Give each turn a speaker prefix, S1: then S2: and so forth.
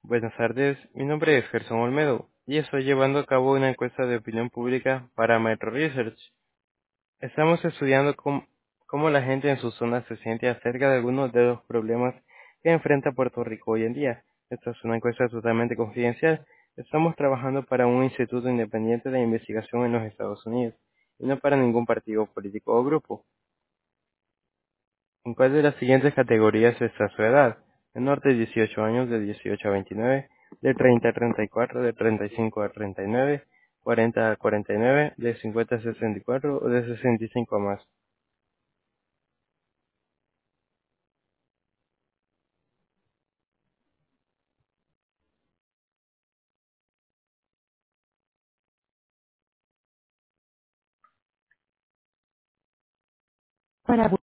S1: Buenas tardes, mi nombre es Gerson Olmedo y estoy llevando a cabo una encuesta de opinión pública para Metro Research. Estamos estudiando cómo la gente en su zona se siente acerca de algunos de los problemas que enfrenta Puerto Rico hoy en día. Esta es una encuesta totalmente confidencial. Estamos trabajando para un instituto independiente de investigación en los Estados Unidos y no para ningún partido político o grupo. ¿En cuál de las siguientes categorías está su edad? Menor de 18 años, de 18 a 29, de 30 a 34, de 35 a 39, 40 a 49, de 50 a 64 o de 65 a más.
S2: Para